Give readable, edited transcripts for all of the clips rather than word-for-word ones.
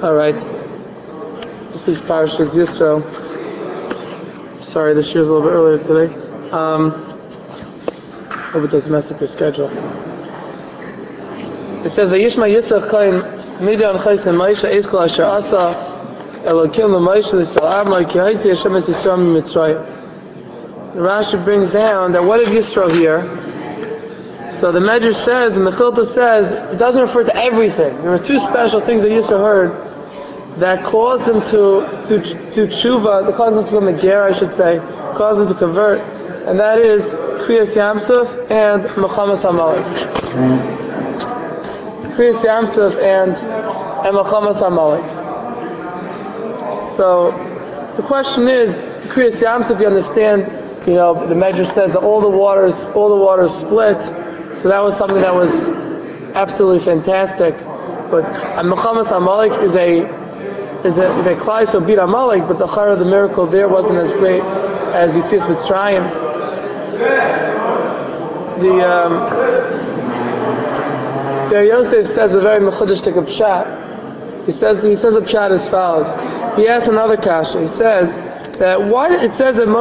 All right. This week's parasha is Yisro. Sorry, this year's a little bit earlier today. Hope it doesn't mess up your schedule. It says, "Vayishma Yisro Chaim Midian Chaysim Moshe Eiskol Asher Asa Elokim LaMoshe L'Yisrael Amar Ki Haitzi Hashem Es Yisrael MiMitzrayim." The Rashi brings down that what did Yisro hear? So the Medrash says, and the Chilta says, it doesn't refer to everything. There were two special things that Yisro heard that caused him to tshuva, that caused him to become a ger, I should say, caused him to convert, and that is Kriyas Yamsuf and Mechamas Amalek. Kriyas Yamsuf and Mechamas Amalek. So the question is, Kriyas Yamsuf, you understand, the Medrash says that all the waters split, so that was something that was absolutely fantastic. But Mechamas Amalek is a Klai so beat Amalek, but the chara of the miracle there wasn't as great as Yitzias Mitzrayim. The Yosef says a very mechudishtik pshat. He says a pshat as follows. He asks another kasha. He says that why it says that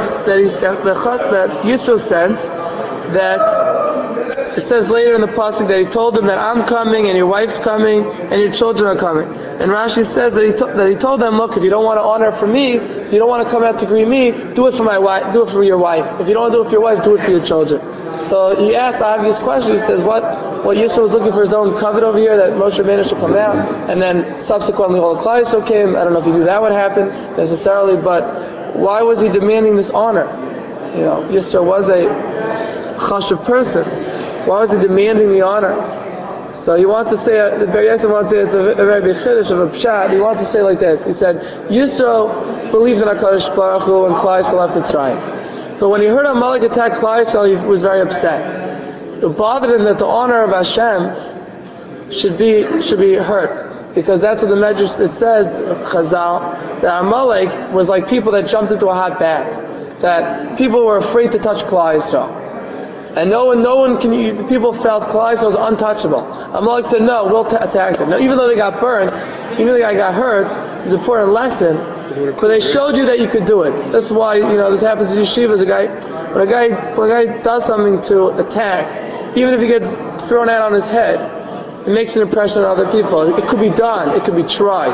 Yisro sent that. It says later in the pasuk that he told them that I'm coming and your wife's coming and your children are coming. And Rashi says that he told them, look, if you don't want to honor for me, if you don't want to come out to greet me, do it for my wife, do it for your wife. If you don't want to do it for your wife, do it for your children. So he asks the obvious question. He says, what Yisro was looking for his own covet over here, that Moshe Rabbeinu should come out, and then subsequently all the Klai Yisrael came. I don't know if he knew that would happen necessarily, but why was he demanding this honor? Yisro was a chashuv person. Why was he demanding the honor? So he wants to say, the Ber Yosef wants to say, it's a very big chiddush of a pshat. He wants to say like this. He said, Yisro believed in HaKadosh Baruch Hu and Klai Yisrael left Mitzrayim. But when he heard Amalek attack Klai Yisrael, he was very upset. It bothered him that the honor of Hashem should be hurt. Because that's what the Medrash, it says, Chazal, that Amalek was like people that jumped into a hot bath. That people were afraid to touch Klai Yisrael. And no one people felt Klai Yisrael was untouchable. Amalek said, no, we'll attack them. Now, even though they got burnt, even though the guy got hurt, it's an important lesson, but they showed you that you could do it. That's why, this happens in yeshivas. When a guy does something to attack, even if he gets thrown out on his head, it makes an impression on other people. It could be done. It could be tried.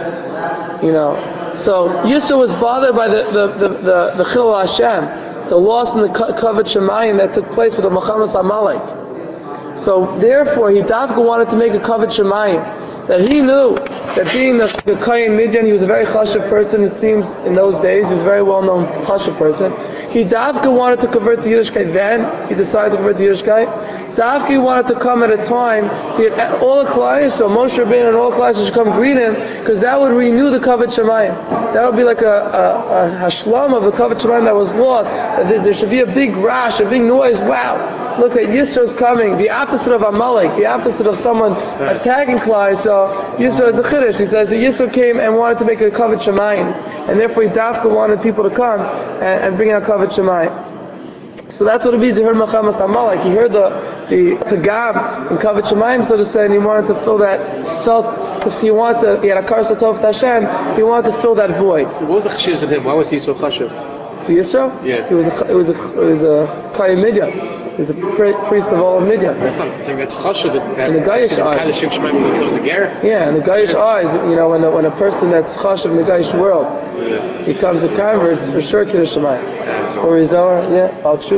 So Yisro was bothered by the Chilul Hashem, the loss in the Kavod Shemayim that took place with the Mechamas Amalek. So therefore, he dafka wanted to make a Kavod Shemayim. That he knew that being the Kohen Midian, he was a very chashuv person, it seems, in those days. He was a very well-known chashuv person. He dafka wanted to convert to Yiddishkeit then. He decided to convert to Yiddishkeit. Dafka he wanted to come at a time to get all the Klai Yisrael, Moshe Rabbeinu and all the Klai Yisrael should come greet him, because that would renew the Kavod Shemayim. That would be like a hashlam of the Kavod Shemayim that was lost. That there should be a big rash, a big noise. Wow, look at Yisro's coming. The opposite of Amalek, the opposite of someone attacking Klai Yisrael. Yisro is a chiddush. He says that Yisro came and wanted to make a Kavod Shemayim, and therefore he dafka wanted people to come and bring out Kavod Shemayim. So that's what it means. He heard Mechamas Amalek. He heard the Pagam in Kavod Shemayim, so to say, and he wanted to fill that. He had a Karsa Tov Hashem. He wanted to fill that void. So what was the chashivas of him? Why was he so chashuv? Yisro? Yeah. It was a Kohen Midian. He was a priest of all of Midian. That's not saying that's chashuv. In the Gayish eyes. Yeah, in the Gayish eyes, when a person that's chashuv in the Gayish world becomes a convert, it's for sure Kiddush Shemayim. Or Zohar, Al Tshuva.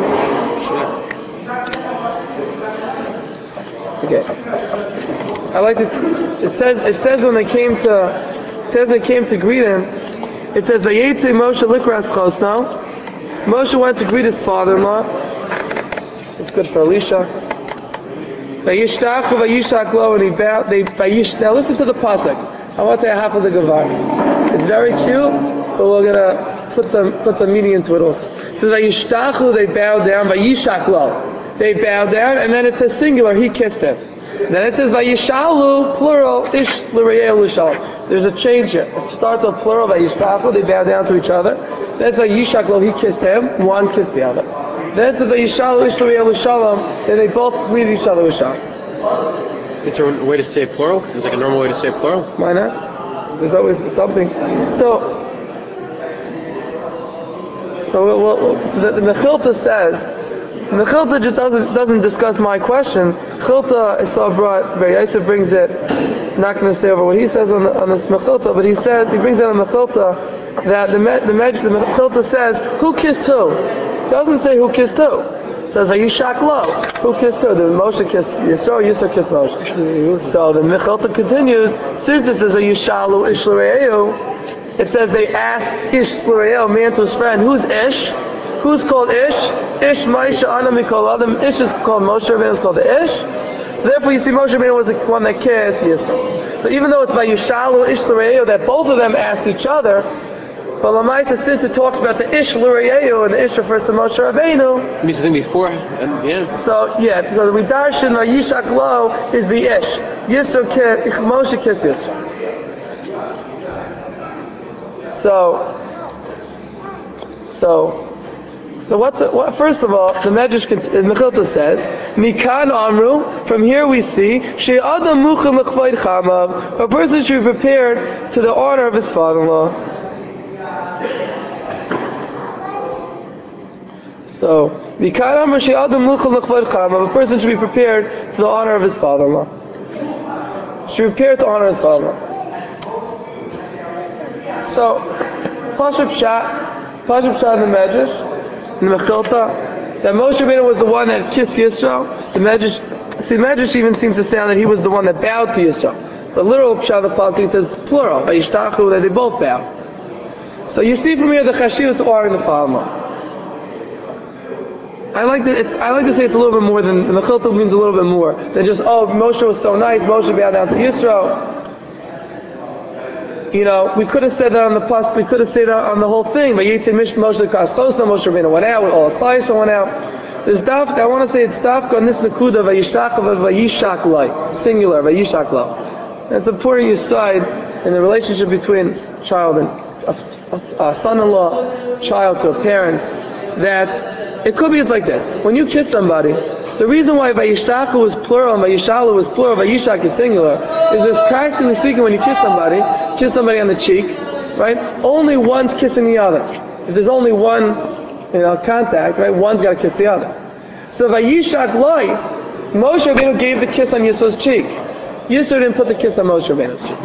Okay. I like it. It says when they came to greet him. It says Vayetze Moshe Likras Chosno. Moshe went to greet his father-in-law. It's good for Elisha. Vayishtachu Vayishak Lo, and he bowed. Now listen to the pasuk. I want to say half of the Gavar. It's very cute, but we're gonna put some meaning into it also. It says Vayishtachu, they bowed down. Vayishak Lo, they bowed down, and then it says singular, he kissed him. Then it says Vayishalu, plural, Ish L'Rayel L'Shalom. There's a change here. It starts with plural, Vayishtachu, they bow down to each other. Then it's Vayishak Lo, he kissed him, one kissed the other. Then it's Vayishalu, Ish L'Rayel L'Shalom, then they both greet each other with Shalom. Is there a way to say plural? Is like a normal way to say plural? Why not? There's always something. So the Mechilta says, Mechilta just doesn't discuss my question. Chilta, I saw brought, Yosef brings it, not going to say over what he says on this Mechilta, but he brings out a Mechilta that the Mechilta says, who kissed who? It doesn't say who kissed who. It says, Vayishak lo. Who kissed who? Did Moshe kiss Yisro? Yisro kissed Moshe. So the Mechilta continues, since it says, Vayishalu ish l're'eu, it says they asked Ish l're'eu, man to his friend, who's Ish? Who's called Ish? Ish Moshe Ana Mikol Adam. Ish is called Moshe Rabbeinu is called the Ish. So therefore you see Moshe Rabbeinu was the one that kissed Yisro. So even though it's by Yishalu Ish l're'eu that both of them asked each other, but Lamaisa, since it talks about the Ish l're'eu and the Ish refers to Moshe Rabbeinu, It means the thing before, and yeah. So the Ridarshan Vayishak lo is the Ish. Yisro Moshe kissed Yisro. So first of all, the Medrash Mechilta says, Mikan Amru, from here we see, She'adam muchim l'chvayid chamav, a person should be prepared to the honor of his father-in-law. So, Mikan Amru She'adam muchim l'chvayid chamav, a person should be prepared to the honor of his father-in-law. Should be prepared to honor his father-in-law. So, Pashup Shah in the Medrash, in the Mechilta, that Moshe Rabbeinu was the one that kissed Yisro. The Medrash even seems to sound that he was the one that bowed to Yisro. The literal Pshat of the Pasuk says plural, Vayishtachu, that they both bowed. So you see from here the Chashivas of honoring the father-in-law. I like to say it's a little bit more than, the Mechilta means a little bit more than just, Moshe was so nice, Moshe bowed down to Yisro. You know, we could have said that on the pasuk. We could have said that on the whole thing. But Yitzhak Moshe Kaschosna, Moshe Rabbeinu went out. All the Klai went out. There's dafka. I want to say it's dafka on this nakuda Vayishtach Vayishak Lai, singular Vayishak Lo. It's important you side in the relationship between child and a son-in-law, child to a parent. That it could be it's like this. When you kiss somebody, the reason why Vayishtachu was plural and Vayishalu was plural, Vayishak is singular, is just practically speaking, when you kiss somebody on the cheek, right? Only one's kissing the other. If there's only one, contact, right? One's got to kiss the other. So Vayishak Loi, Moshe Rabbeinu gave the kiss on Yisro's cheek. Yisro didn't put the kiss on Moshe Rabbeinu's cheek.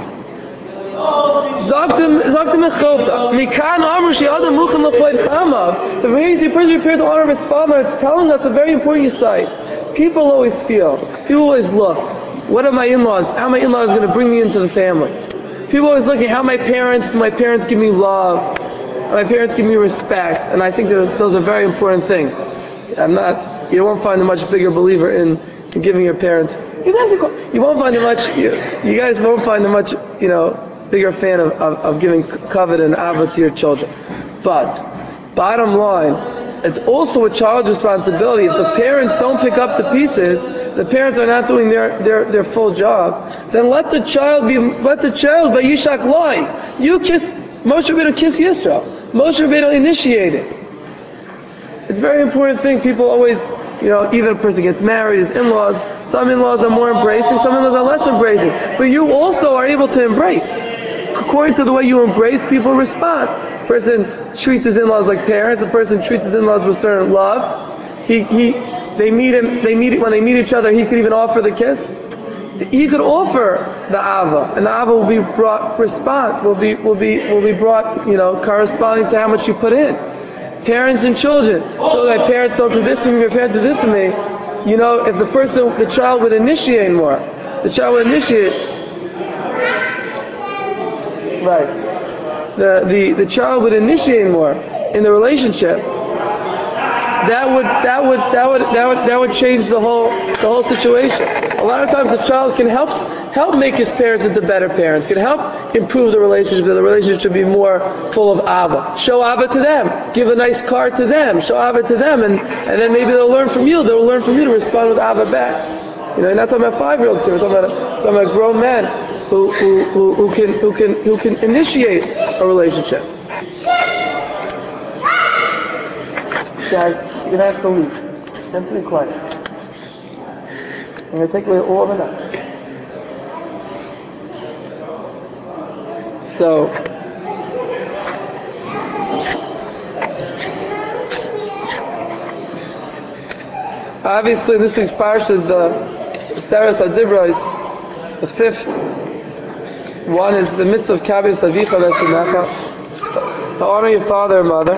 Zogtem Mechilta. Mikan Amru She'adam muchim l'chvayid chamav. The way you see a person prepared to honor his father, it's telling us a very important insight. People always look, what are my in-laws? How my in-laws going to bring me into the family? People always looking, how my parents give me love, my parents give me respect, and I think those are very important things. You won't find a much bigger believer in giving your parents. You won't find a much. You guys won't find a much bigger fan of giving kavod and ava to your children. But bottom line, it's also a child's responsibility. If the parents don't pick up the pieces, the parents are not doing their full job, then let the child Vayishak Loi. You kiss Moshe Rabbeinu, kiss Yisro. Moshe Rabbeinu initiated. It's a very important thing. People always, even a person gets married, his in-laws, some in-laws are more embracing, some in-laws are less embracing. But you also are able to embrace. According to the way you embrace, people respond. A person treats his in-laws like parents. A person treats his in-laws with certain love. When they meet each other, he could even offer the kiss. He could offer the ava, and the ava will be brought will be brought, corresponding to how much you put in. Parents and children. So that parents don't do this for me, my parents do this for me. If the child would initiate more, right. The child would initiate more in the relationship. That would change the whole situation. A lot of times the child can help make his parents into better parents, can help improve the relationship. The relationship should be more full of ava. Show ava to them. Give a nice card to them. Show ava to them, and then maybe they'll learn from you. They'll learn from you to respond with ava back. You're not talking about 5-year-olds here. We're talking about grown men who can initiate a relationship. Guys, you're gonna have to leave. You have to be quiet. I'm gonna take away all of it now. So, obviously this week's parsha is the Seres HaDibros, the fifth. One is the mitzvah of Kabbalas Avicha V'Tzinecha, to honor your father and mother.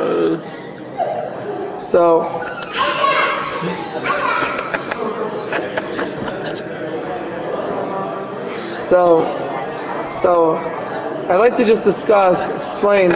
So I'd like to just explain,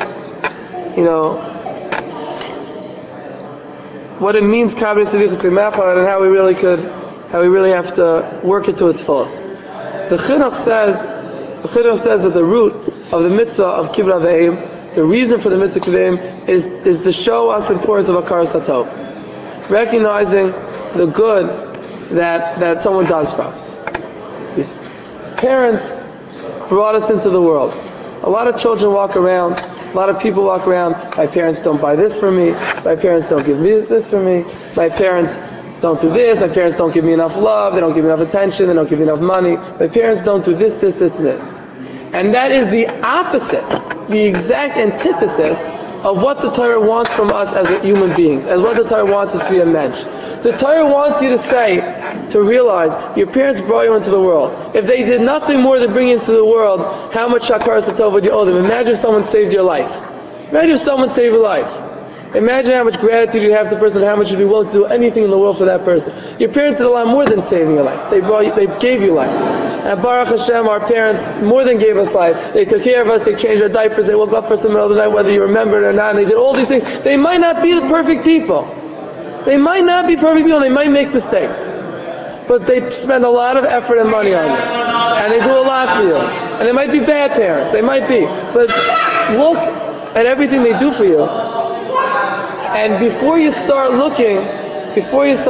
what it means Kabbalas Avicha V'Tzinecha, and how we really have to work it to its fullest. The Chinuch says that the root of the mitzvah of Kibbutz Avim, the reason for the mitzvah of Kibbutz Avim is to show us the importance of Hakaras HaTov, recognizing the good that someone does for us. These parents brought us into the world. A lot of children walk around, a lot of people walk around, my parents don't buy this for me, my parents don't give me this for me, my parents don't do this, my parents don't give me enough love, they don't give me enough attention, they don't give me enough money, my parents don't do this, and this. And that is the opposite, the exact antithesis of what the Torah wants from us as human beings, as what the Torah wants us to be a mensch. The Torah wants you to realize your parents brought you into the world. If they did nothing more than bring you into the world, how much Hakaras HaTov would you owe them? Imagine if someone saved your life. Imagine if someone saved your life. Imagine how much gratitude you have to the person, and how much you'd be willing to do anything in the world for that person. Your parents did a lot more than saving your life. They gave you life. And Baruch Hashem, our parents more than gave us life. They took care of us, they changed our diapers, they woke up for us in the middle of the night, whether you remember it or not, and they did all these things. They might not be the perfect people. They might make mistakes. But they spend a lot of effort and money on you. And they do a lot for you. And they might be bad parents, they might be. But look at everything they do for you. And before you start looking, keep it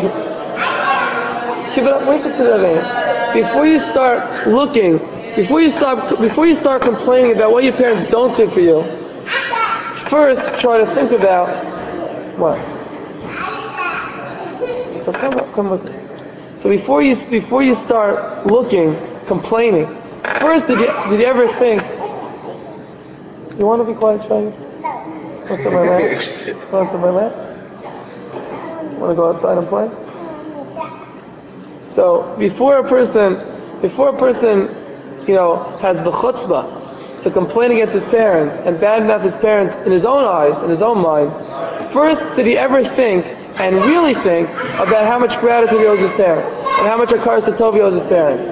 up, where's the Kibbutz? Before you start complaining about what your parents don't do for you, first try to think about what? So come look. So before you start complaining, first did you ever think, you want to be quiet, Shai? What's on my lap? Want to go outside and play? So before a person, has the chutzpah to complain against his parents and badmouth his parents in his own eyes, in his own mind, first did he ever think and really think about how much gratitude he owes his parents and how much Hakaras HaTov he owes his parents?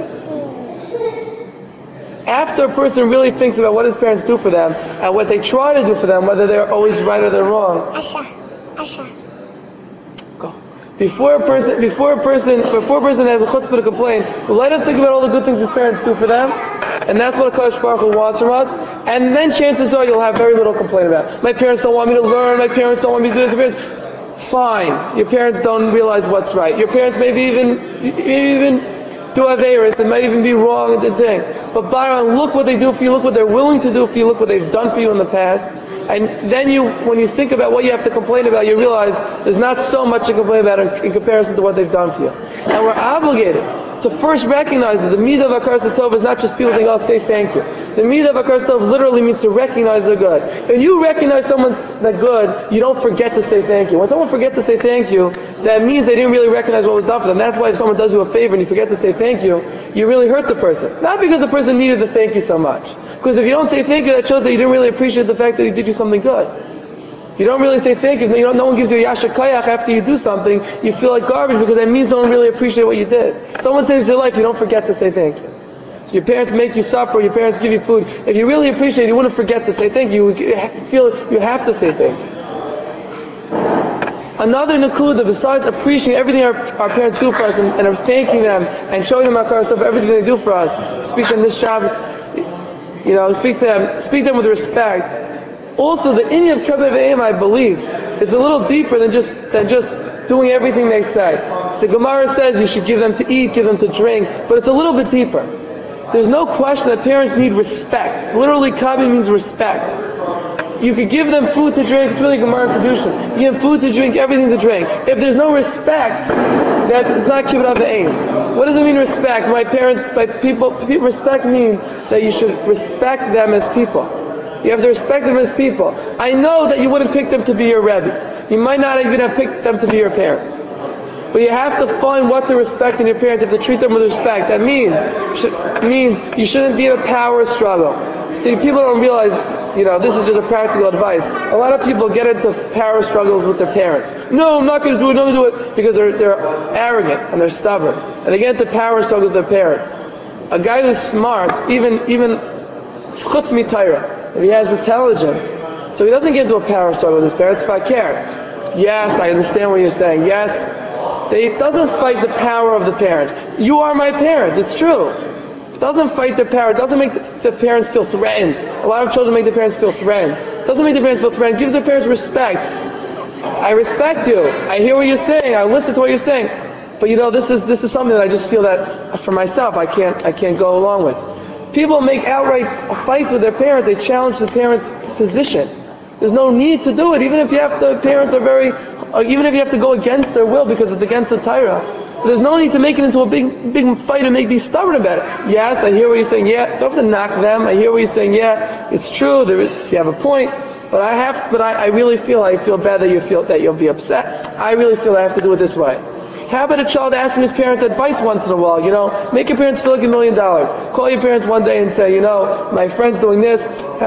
After a person really thinks about what his parents do for them and what they try to do for them, whether they're always right or they're wrong. Asha. Go. Before a person has a chutzpah to complain, let him think about all the good things his parents do for them, and that's what HaKadosh Baruch Hu wants from us. And then chances are you'll have very little to complain about. My parents don't want me to learn. My parents don't want me to do this. Fine. Your parents don't realize what's right. Your parents maybe even do Averis, they might even be wrong at the thing. But Byron, look what they do for you, look what they're willing to do for you, look what they've done for you in the past. And then when you think about what you have to complain about, you realize there's not so much to complain about in comparison to what they've done for you. And we're obligated to first recognize that the midah of Hakaras HaTov is not just people think, say thank you. The midah of Hakaras HaTov literally means to recognize the good. When you recognize someone's the good, you don't forget to say thank you. When someone forgets to say thank you, that means they didn't really recognize what was done for them. That's why if someone does you a favor and you forget to say thank you, you really hurt the person. Not because the person needed the thank you so much. Because if you don't say thank you, that shows that you didn't really appreciate the fact that he did you something good. You don't really say thank you. No one gives you a yasher koyach after you do something. You feel like garbage because that means no one really appreciated what you did. Someone saves your life, you don't forget to say thank you. So your parents make you supper, your parents give you food. If you really appreciate it, you wouldn't forget to say thank you. You feel you have to say thank you. Another nakuda, besides appreciating everything our parents do for us and are thanking them and showing them Hakaras HaTov for everything they do for us, speak to them this Shabbos, speak to them with respect. Also, the inyan of Kibbutz Avim, I believe, is a little deeper than just doing everything they say. The Gemara says you should give them to eat, give them to drink, but it's a little bit deeper. There's no question that parents need respect. Literally, Kabi means respect. You could give them food to drink. It's really Gemara Kedushin. You give them food to drink, everything to drink. If there's no respect, that it's not kibbut avayim. What does it mean respect? My parents, people. Respect means that you should respect them as people. You have to respect them as people. I know that you wouldn't pick them to be your Rebbe. You might not even have picked them to be your parents. But you have to find what to respect in your parents. You have to treat them with respect. That means you shouldn't be in a power struggle. See, people don't realize, this is just a practical advice. A lot of people get into power struggles with their parents. No, I'm not going to do it, not going to do it. Because they're arrogant and they're stubborn. And they get into power struggles with their parents. A guy who's smart, even chutz mitayra, if he has intelligence, so he doesn't get into a power struggle with his parents. If I care, yes, I understand what you're saying. Yes, it doesn't fight the power of the parents. You are my parents. It's true. It doesn't fight their power. It doesn't make the parents feel threatened. A lot of children make their parents feel threatened. It doesn't make the parents feel threatened. It gives their parents respect. I respect you. I hear what you're saying. I listen to what you're saying. But this is something that I just feel that for myself I can't go along with. People make outright fights with their parents. They challenge the parents' position. There's no need to do it, even if parents are even if you have to go against their will because it's against the Torah. There's no need to make it into a big fight and be stubborn about it. Yes, I hear what you're saying. Yeah, don't have to knock them. I hear what you're saying. Yeah, it's true. You have a point. But I really feel bad that you'll be upset. I really feel I have to do it this way. How about a child asking his parents advice once in a while? Make your parents feel like $1 million. Call your parents one day and say, my friend's doing this.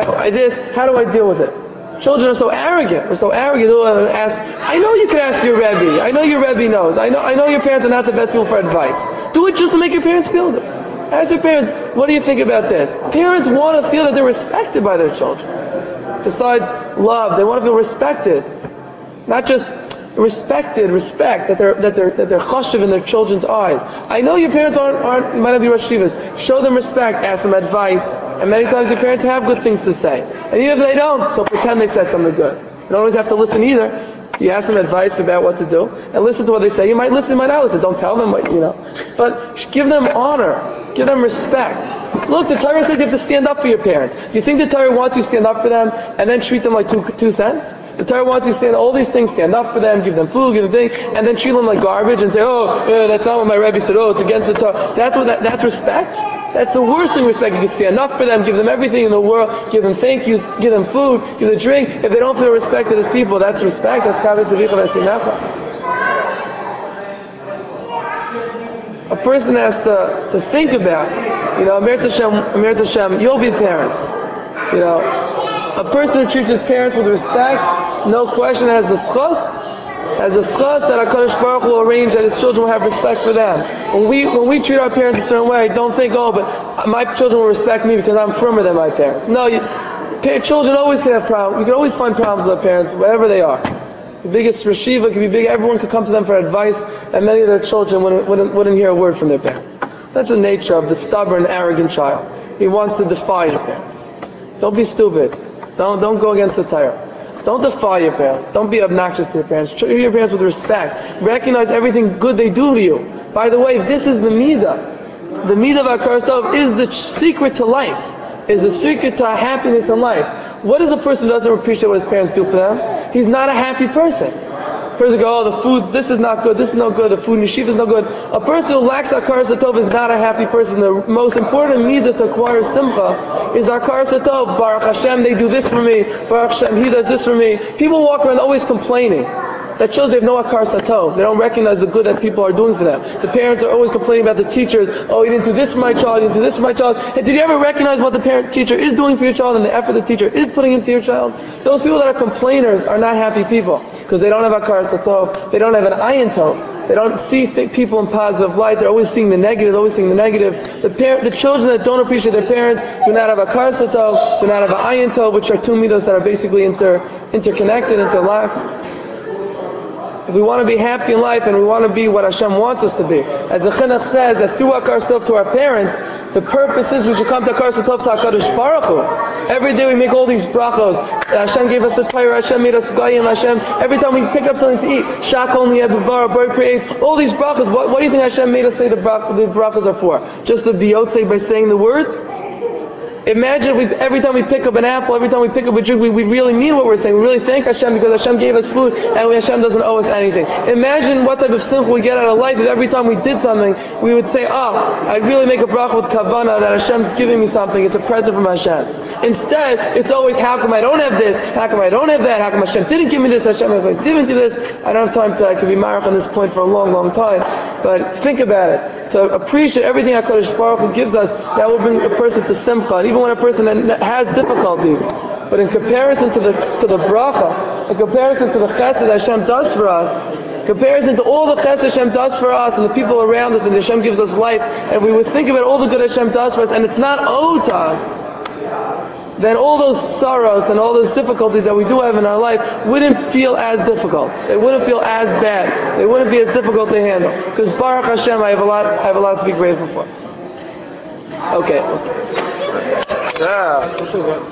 How do I deal with it? Children are so arrogant. They're so arrogant. They'll ask, I know you could ask your Rebbe. I know your Rebbe knows. I know your parents are not the best people for advice. Do it just to make your parents feel good. Ask your parents, what do you think about this? Parents want to feel that they're respected by their children. Besides love, they want to feel respected. Not just respect that they're chashuv in their children's eyes. I know your parents might not be Rosh Yeshivas. Show them respect, ask them advice, and many times your parents have good things to say. And even if they don't, so pretend they said something good. You don't always have to listen either. You ask them advice about what to do, and listen to what they say. You might listen, you might not listen. Don't tell them But give them honor. Give them respect. Look, the Torah says you have to stand up for your parents. Do you think the Torah wants you to stand up for them and then treat them like two cents? The Torah wants you to stand all these things, stand up for them, give them food, give them things, and then treat them like garbage and say, that's not what my Rebbe said, it's against the Torah. That's respect? That's the worst thing, respect. You can stand up for them, give them everything in the world, give them thank yous, give them food, give them drink. If they don't feel respected as people, that's respect. That's kavod sevicha v'esinecha. A person has to think about, Amir Hashem, you'll be parents. A person who treats his parents with respect, no question, has a schos that HaKadosh Baruch will arrange that his children will have respect for them. When we treat our parents a certain way, don't think, but my children will respect me because I'm firmer than my parents. No, children always can have problems. You can always find problems with their parents, wherever they are. The biggest yeshiva could be big. Everyone could come to them for advice, and many of their children wouldn't hear a word from their parents. That's the nature of the stubborn, arrogant child. He wants to defy his parents. Don't be stupid. Don't go against the Torah. Don't defy your parents. Don't be obnoxious to your parents. Treat your parents with respect. Recognize everything good they do to you. By the way, this is the midah. The midah of Hakaras Tov is the secret to life. Is the secret to happiness in life. What is a person who doesn't appreciate what his parents do for them? He's not a happy person. A person goes, the food, this is not good, this is no good, the food in yeshiva is no good. A person who lacks Hakaras Tov is not a happy person. The most important midah to acquire simcha is Hakaras Tov. Baruch Hashem, they do this for me. Baruch Hashem, He does this for me. People walk around always complaining. That shows they have no Hakaras Tov. They don't recognize the good that people are doing for them. The parents are always complaining about the teachers. You didn't do this for my child, you didn't do this for my child. Hey, did you ever recognize what the teacher is doing for your child and the effort the teacher is putting into your child? Those people that are complainers are not happy people because they don't have Hakaras Tov. They don't have an ayin tov. They don't see people in positive light. They're always seeing the negative, The children that don't appreciate their parents do not have Hakaras Tov, do not have an ayin tov, which are two midos that are basically interconnected, interlocked. If we want to be happy in life and we want to be what Hashem wants us to be, as the Chinuch says, that through Hakaras Tov to our parents, the purpose is we should come to Hakaras Tov to HaKadosh Baruch Hu. Every day we make all these brachos. Hashem gave us a Torah, Hashem made us Goyim, Hashem. Every time we pick up something to eat, Shakol Niyeh, a bird creates, all these brachos. What do you think Hashem made us say the brachos are for? Just to be yotzei by saying the words? Imagine if every time we pick up an apple, every time we pick up a drink, we really mean what we're saying. We really thank Hashem because Hashem gave us food and Hashem doesn't owe us anything. Imagine what type of simcha we get out of life if every time we did something, we would say, I really make a bracha with kavanah that Hashem's giving me something. It's a present from Hashem. Instead, it's always, how come I don't have this? How come I don't have that? How come Hashem didn't give me this? Hashem didn't do this? I don't have time I could be marach on this point for a long, long time. But think about it. To appreciate everything HaKadosh Baruch Hu gives us, that will bring a person to simcha. And even when a person that has difficulties, but in comparison to the bracha, in comparison to the chesed that Hashem does for us, in comparison to all the chesed Hashem does for us and the people around us, and Hashem gives us life, and we would think about all the good Hashem does for us, and it's not owed to us, then all those sorrows and all those difficulties that we do have in our life wouldn't feel as difficult. They wouldn't feel as bad. They wouldn't be as difficult to handle. Because Baruch Hashem, I have a lot to be grateful for. Okay. Yeah.